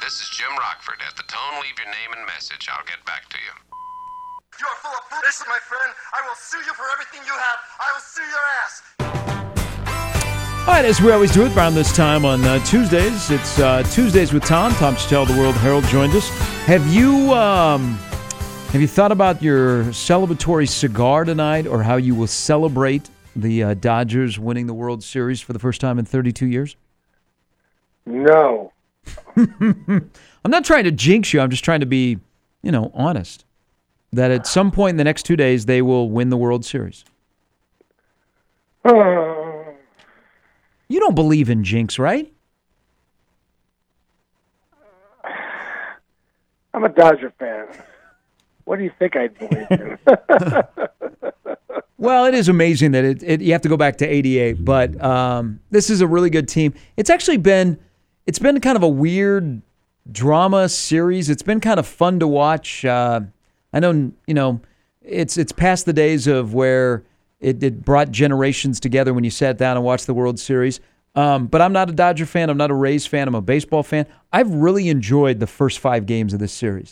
This is Jim Rockford. At the tone, leave your name and message. I'll get back to you. You are full of food. Listen, my friend, I will sue you for everything you have. I will sue your ass. All right, as we always do it around this time on Tuesdays, it's Tuesdays with Tom. Tom Chattel, the World Herald, joined us. Have you thought about your celebratory cigar tonight, or how you will celebrate the Dodgers winning the World Series for the first time in 32 years? No. I'm not trying to jinx you. I'm just trying to be, honest. That at some point in the next 2 days, they will win the World Series. You don't believe in jinx, right? I'm a Dodger fan. What do you think I'd believe in? Well, it is amazing that you have to go back to '88, but this is a really good team. It's actually been kind of a weird drama series. It's been kind of fun to watch. I know, it's past the days of where it brought generations together when you sat down and watched the World Series. But I'm not a Dodger fan. I'm not a Rays fan. I'm a baseball fan. I've really enjoyed the first 5 games of this series.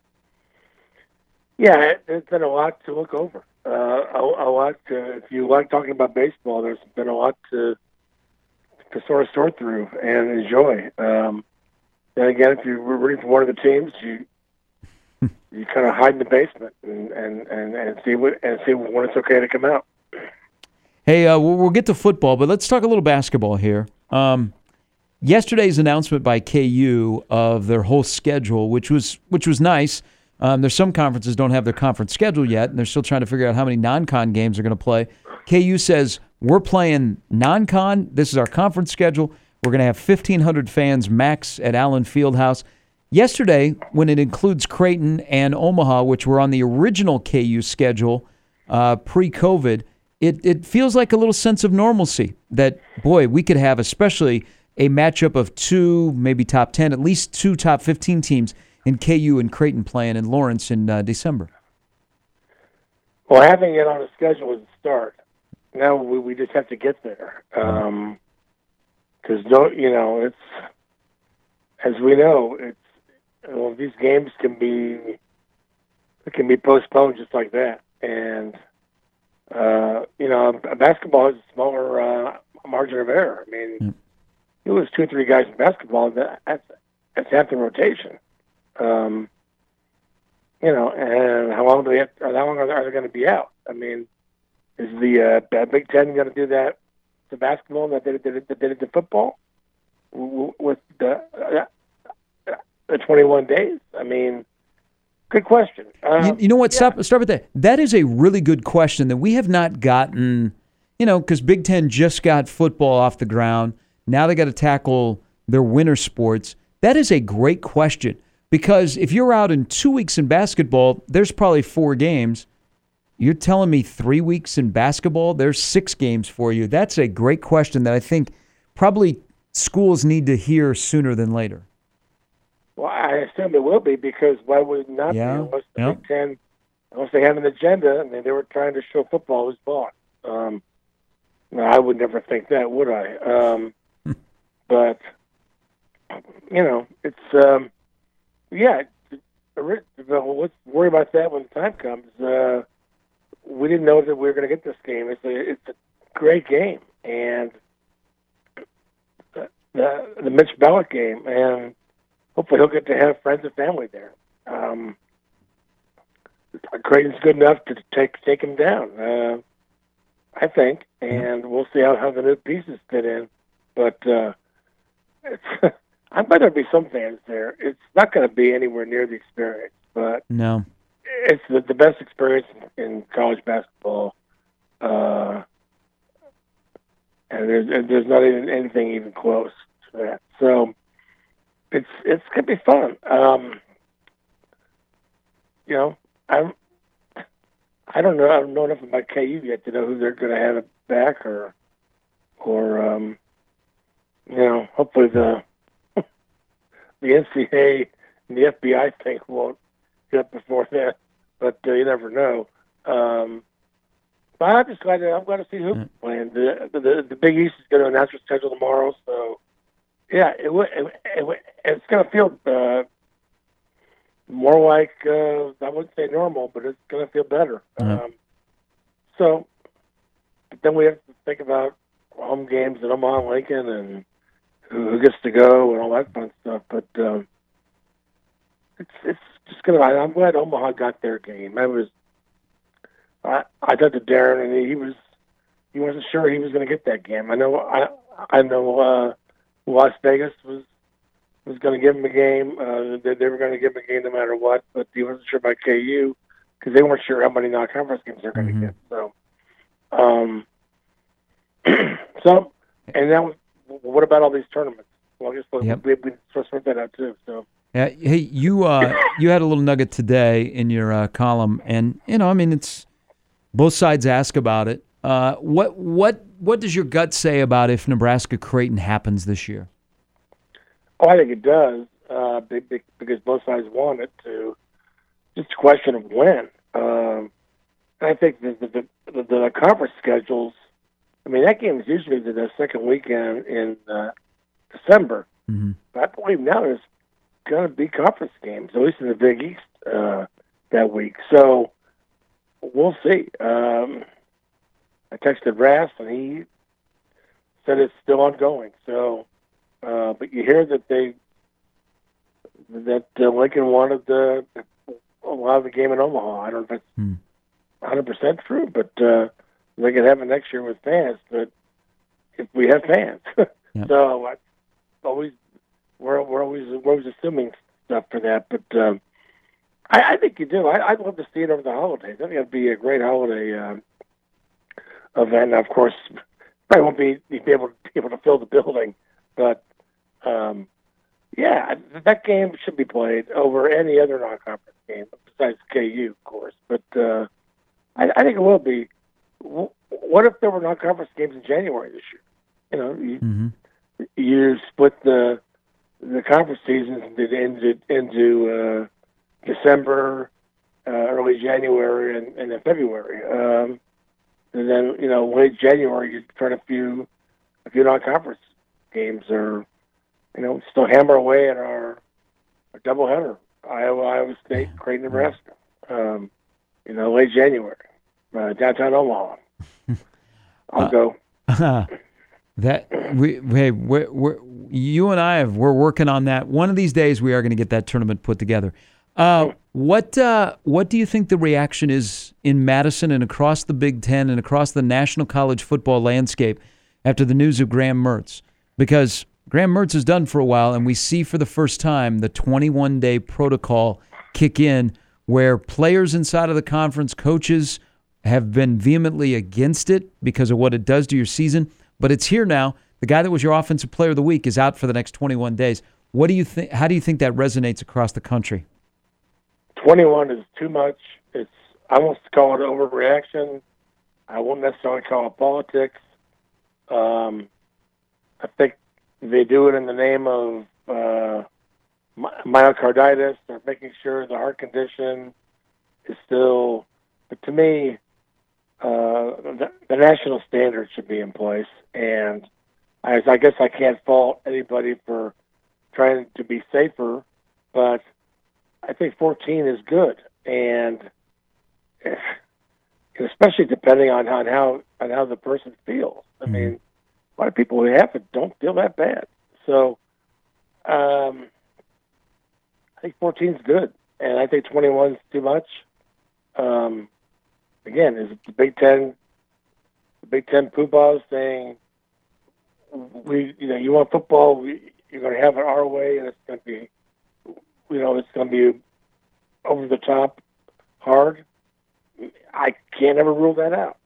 Yeah, there's been a lot to look over. A lot if you like talking about baseball, there's been a lot to sort of sort through and enjoy. And again, if you're rooting for one of the teams, you kind of hide in the basement and see when it's okay to come out. Hey, we'll get to football, but let's talk a little basketball here. Yesterday's announcement by KU of their whole schedule, which was nice. There's some conferences don't have their conference schedule yet, and they're still trying to figure out how many non-con games they're going to play. KU says, we're playing non-con. This is our conference schedule. We're going to have 1,500 fans max at Allen Fieldhouse. Yesterday, when it includes Creighton and Omaha, which were on the original KU schedule pre-COVID, it feels like a little sense of normalcy that, boy, we could have especially a matchup of 2, maybe top 10, at least 2 top 15 teams in KU and Creighton playing in Lawrence in December. Well, having it on the schedule was a start. Now we just have to get there. Because, it's, as we know, these games can be postponed just like that. And, basketball has a smaller margin of error. I mean, you lose 2 or 3 guys in basketball, that's half the rotation. And how long are they going to be out? I mean, is the Big Ten going to do that to basketball that they did to football with the 21 days? I mean, good question. You know what? Yeah. Start with that. That is a really good question that we have not gotten, because Big Ten just got football off the ground. Now they got to tackle their winter sports. That is a great question, because if you're out in 2 weeks in basketball, there's probably 4 games. You're telling me 3 weeks in basketball, there's 6 games for you. That's a great question that I think probably schools need to hear sooner than later. Well, I assume it will be, because why would it not be unless the Big Ten, unless they have an agenda and they were trying to show football was bought. No, I would never think that, would I? But, it's, let's worry about that when the time comes. We didn't know that we were going to get this game. It's a great game, and the Mitch Bellick game, and hopefully he'll get to have friends and family there. Creighton's good enough to take him down, I think, and we'll see how the new pieces fit in. But I'm going to be some fans there. It's not going to be anywhere near the experience, but no, it's the best experience in college basketball, and there's not even anything even close to that. So it's going to be fun. I don't know. I don't know enough about KU yet to know who they're going to have back, or hopefully the NCAA and the FBI thing won't get before then. But you never know. But I'm just glad to see who's playing. The Big East is going to announce their schedule tomorrow, so Yeah, it's going to feel more like, I wouldn't say normal, but it's going to feel better. So, but then we have to think about home games in Omaha, Lincoln, and who gets to go and all that fun stuff. But it's just going to. I'm glad Omaha got their game. I talked to Darren, and he wasn't sure he was going to get that game. I know. Las Vegas was going to give him a game. They were going to give him a game no matter what, but he wasn't sure about KU because they weren't sure how many non-conference games they're going to get. So, and then what about all these tournaments? Well, I guess we supposed to sort that out too. So, hey, you had a little nugget today in your column, and it's both sides ask about it. What does your gut say about if Nebraska-Creighton happens this year? Oh, I think it does, because both sides want it to. Just a question of when. I think the conference schedules. I mean, that game is usually the second weekend in December. Mm-hmm. But I believe now there's going to be conference games, at least in the Big East that week. So we'll see. I texted Rass, and he said it's still ongoing. So, but you hear that Lincoln wanted a lot of the game in Omaha. I don't know if that's 100% true, but they could have it next year with fans. But if we have fans, yep. So we're always assuming stuff for that. But I think you do. I'd love to see it over the holidays. I think it'd be a great holiday event. Now, of course, probably won't be able to fill the building, but that game should be played over any other non-conference game besides KU, of course. But I think it will be. What if there were non-conference games in January this year? You split the conference seasons into December, early January, and then February. And then, late January, you turn a few non-conference games, or still hammer away at our doubleheader: Iowa State, Creighton, Nebraska. Late January, downtown Omaha. I'll go. You and we're working on that. One of these days, we are going to get that tournament put together. What do you think the reaction is in Madison and across the Big Ten and across the National College football landscape after the news of Graham Mertz? Because Graham Mertz is done for a while, and we see for the first time the 21-day protocol kick in, where players inside of the conference, coaches, have been vehemently against it because of what it does to your season. But it's here now. The guy that was your Offensive Player of the Week is out for the next 21 days. What do you think? How do you think that resonates across the country? 21 is too much. I won't call it overreaction. I won't necessarily call it politics. I think they do it in the name of myocarditis, or making sure the heart condition is still. But to me, the national standard should be in place, and I guess I can't fault anybody for trying to be safer, but I think 14 is good, and especially depending on how the person feels. I mean, a lot of people who have it don't feel that bad. So I think 14 is good, and I think 21 is too much. Again, is it the Big Ten poobahs saying, you want football, you're going to have it our way, and it's going to be, it's going to be over the top hard. I can't ever rule that out.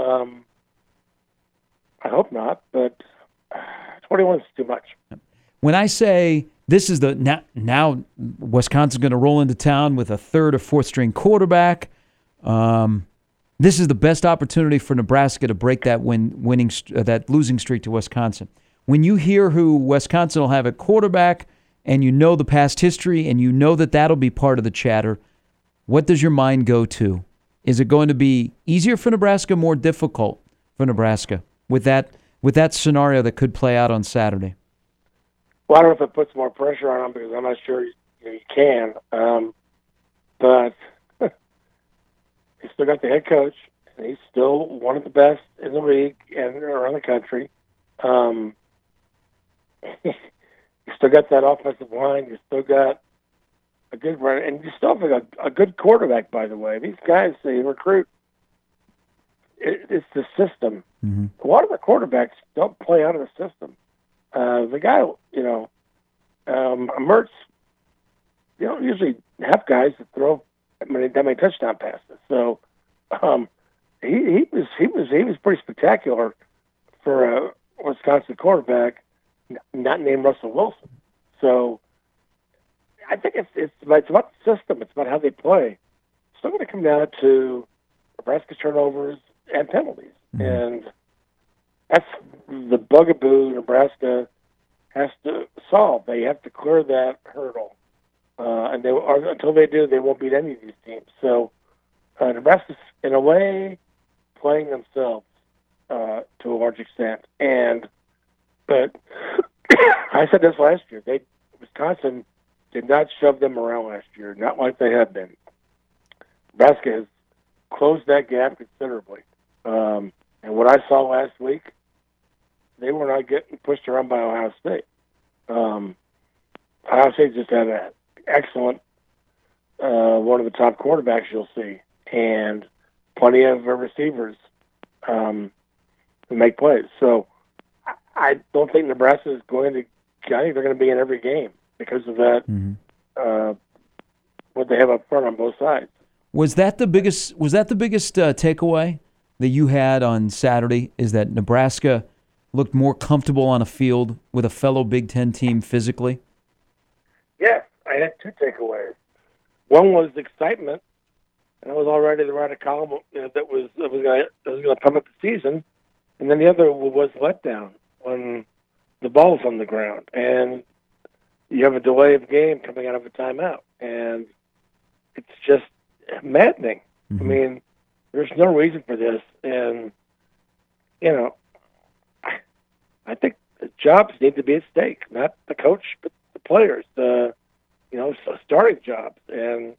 I hope not, but 21 is too much. When I say this is now Wisconsin's going to roll into town with a third or fourth string quarterback, this is the best opportunity for Nebraska to break that that losing streak to Wisconsin. When you hear who Wisconsin will have at quarterback, and you know the past history, and you know that that'll be part of the chatter, what does your mind go to? Is it going to be easier for Nebraska, more difficult for Nebraska with that scenario that could play out on Saturday? Well, I don't know if it puts more pressure on him because I'm not sure you can. But he's still got the head coach, and he's still one of the best in the league and around the country. You still got that offensive line. You still got a good run, and you still have a good quarterback. By the way, these guys they recruit. It's the system. Mm-hmm. A lot of the quarterbacks don't play out of the system. The guy, Mertz, you don't usually have guys that throw that many touchdown passes. So he was pretty spectacular for a Wisconsin quarterback, not named Russell Wilson. So I think it's about the system. It's about how they play. It's still going to come down to Nebraska turnovers and penalties, and that's the bugaboo Nebraska has to solve. They have to clear that hurdle, and until they do, they won't beat any of these teams. So Nebraska's, in a way, playing themselves to a large extent. But I said this last year. Wisconsin did not shove them around last year, not like they have been. Nebraska has closed that gap considerably. And what I saw last week, they were not getting pushed around by Ohio State. Ohio State just had an excellent, one of the top quarterbacks you'll see, and plenty of receivers who make plays. So I don't think Nebraska is going to. I think they're going to be in every game because of that. What they have up front on both sides. Was that the biggest takeaway that you had on Saturday? Is that Nebraska looked more comfortable on a field with a fellow Big Ten team physically? Yeah, I had two takeaways. One was excitement, and I was already to write a column that was going to pump up the season, and then the other was letdown when the ball's on the ground and you have a delay of game coming out of a timeout, and it's just maddening. I mean, there's no reason for this, and I think the jobs need to be at stake, not the coach, but the players. Starting jobs, and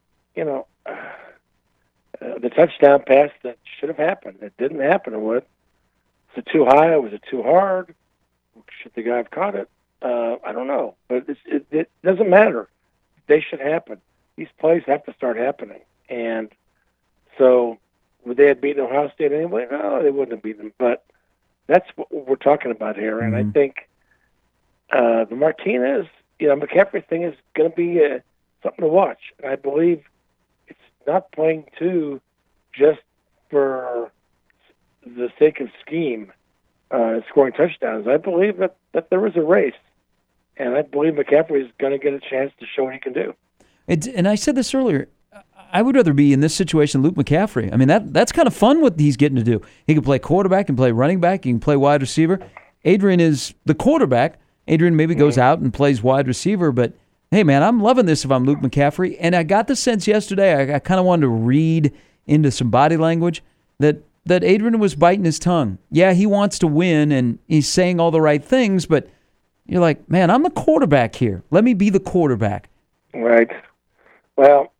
the touchdown pass that should have happened, it didn't happen. Was it too high? Was it too hard? Should the guy have caught it? I don't know, but it doesn't matter. They should happen. These plays have to start happening. And so would they have beaten Ohio State anyway? No, they wouldn't have beaten them. But that's what we're talking about here. And I think the Martinez, McCaffrey thing is going to be something to watch. And I believe it's not playing too just for the sake of scheme, scoring touchdowns. I believe that there is a race. And I believe McCaffrey is going to get a chance to show what he can do. And I said this earlier, I would rather be in this situation than Luke McCaffrey. I mean, that's kind of fun what he's getting to do. He can play quarterback, he can play running back, he can play wide receiver. Adrian is the quarterback. Adrian maybe goes out and plays wide receiver, but hey, man, I'm loving this if I'm Luke McCaffrey. And I got the sense yesterday, I kind of wanted to read into some body language that Adrian was biting his tongue. Yeah, he wants to win, and he's saying all the right things, but you're like, man, I'm the quarterback here. Let me be the quarterback. Right. Well,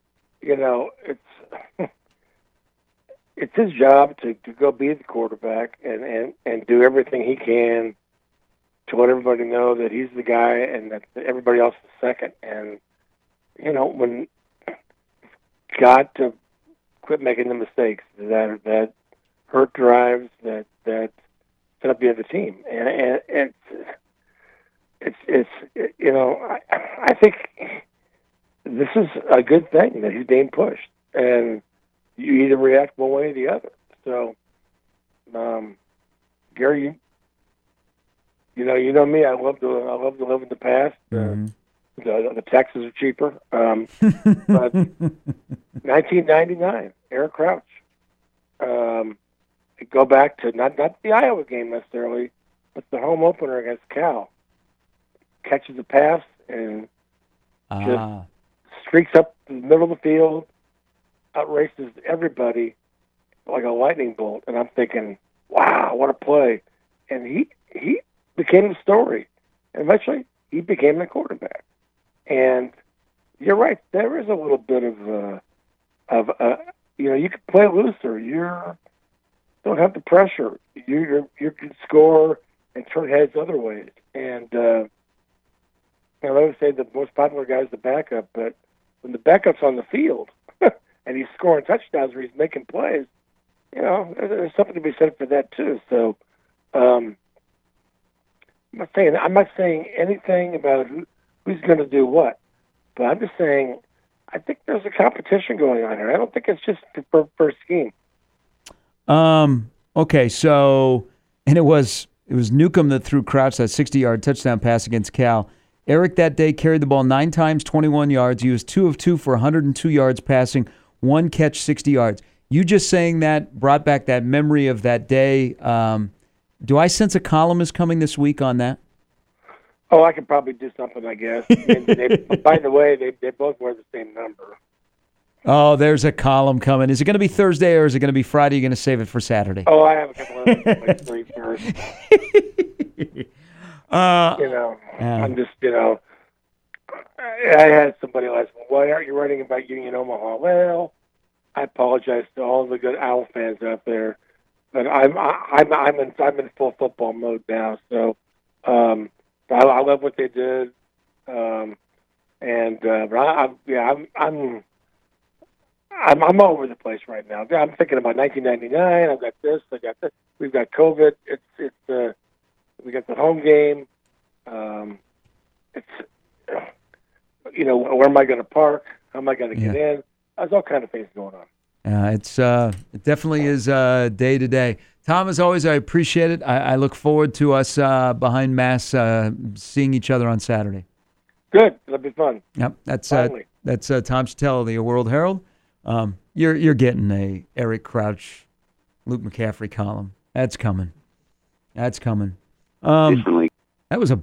it's his job to go be the quarterback and do everything he can to let everybody know that he's the guy and that everybody else is second. And, when got to quit making the mistakes that hurt drives, that set up the other team. And I think this is a good thing that he's being pushed, and you either react one way or the other. So, Gary, you know me. I love to live in the past. The taxes are cheaper. But 1999, Eric Crouch. Go back to not the Iowa game necessarily, but the home opener against Cal. Catches a pass and just streaks up the middle of the field, outraces everybody like a lightning bolt. And I'm thinking, wow, what a play. And he became the story. And eventually, he became the quarterback. And you're right. There is a little bit of you can play looser. You don't have the pressure. You can score and turn heads other ways. And I would say the most popular guy is the backup, but when the backup's on the field and he's scoring touchdowns or he's making plays, there's something to be said for that too. So I'm not saying anything about who's going to do what, but I'm just saying I think there's a competition going on here. I don't think it's just for scheme. Okay, so and it was Newcomb that threw Crouch that 60-yard touchdown pass against Cal. Eric that day carried the ball 9 times, 21 yards. He was 2 of 2 for 102 yards passing, 1 catch, 60 yards. You just saying that brought back that memory of that day. Do I sense a column is coming this week on that? Oh, I could probably do something, I guess. And by the way, they both wear the same number. Oh, there's a column coming. Is it going to be Thursday or is it going to be Friday? You're going to save it for Saturday? Oh, I have a couple of things first. I'm just, I had somebody ask, why aren't you writing about Union Omaha? Well, I apologize to all the good Owl fans out there, but I'm in full football mode now. So I love what they did, but I'm all over the place right now. I'm thinking about 1999. I've got this. I got this. We've got COVID. We got the home game. Where am I going to park? How am I going to get in? There's all kind of things going on. It definitely is day to day. Tom, as always, I appreciate it. I look forward to us behind Mass seeing each other on Saturday. Good. It'll be fun. Yep. That's Tom Chattel of the World Herald. You're getting a Eric Crouch, Luke McCaffrey column. That's coming. That was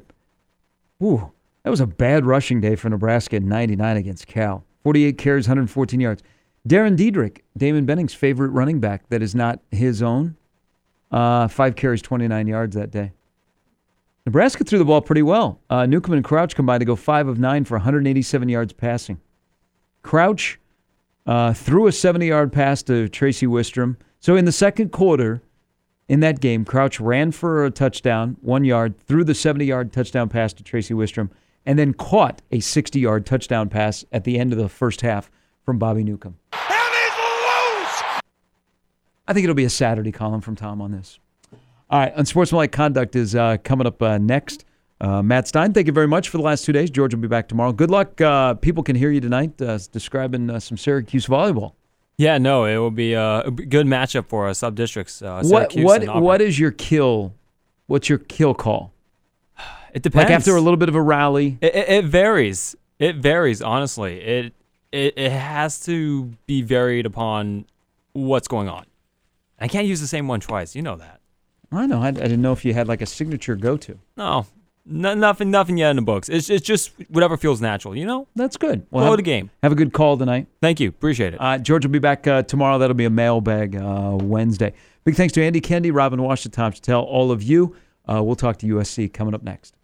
a bad rushing day for Nebraska in 99 against Cal. 48 carries, 114 yards. Darren Diedrich, Damon Benning's favorite running back that is not his own, 5 carries, 29 yards that day. Nebraska threw the ball pretty well. Newcomb and Crouch combined to go 5 of 9 for 187 yards passing. Crouch threw a 70-yard pass to Tracy Wistrom. So in the second quarter, in that game, Crouch ran for a touchdown, 1 yard, threw the 70-yard touchdown pass to Tracy Wistrom, and then caught a 60-yard touchdown pass at the end of the first half from Bobby Newcomb. And he's loose! I think it'll be a Saturday column from Tom on this. All right, Unsportsmanlike Conduct is coming up next. Matt Stein, thank you very much for the last 2 days. George will be back tomorrow. Good luck. People can hear you tonight describing some Syracuse volleyball. Yeah, no, it will be a good matchup for us, sub-districts. What is your kill? What's your kill call? It depends. Like after a little bit of a rally? It varies. It varies, honestly. It has to be varied upon what's going on. I can't use the same one twice. You know that. I know. I didn't know if you had like a signature go-to. No, nothing yet in the books. It's just whatever feels natural, That's good. Well, have the game. Have a good call tonight. Thank you. Appreciate it. George will be back tomorrow. That'll be a mailbag Wednesday. Big thanks to Andy Kendi, Robin Washington, Tom Chattel, all of you. We'll talk to USC coming up next.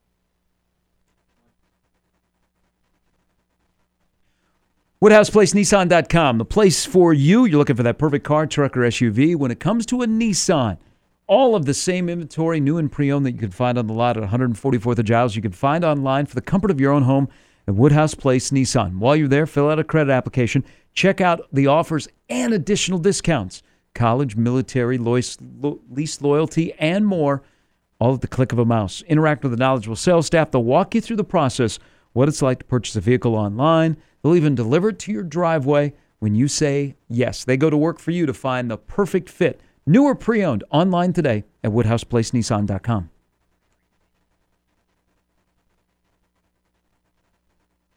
WoodhousePlaceNissan.com, the place for you. You're looking for that perfect car, truck, or SUV. When it comes to a Nissan, all of the same inventory, new and pre-owned, that you can find on the lot at 144th of Giles, you can find online for the comfort of your own home at Woodhouse Place Nissan. While you're there, fill out a credit application. Check out the offers and additional discounts. College, military, lease loyalty, and more, all at the click of a mouse. Interact with the knowledgeable sales staff. They'll walk you through the process, what it's like to purchase a vehicle online. They'll even deliver it to your driveway when you say yes. They go to work for you to find the perfect fit. New or pre-owned, online today at WoodhousePlaceNissan.com.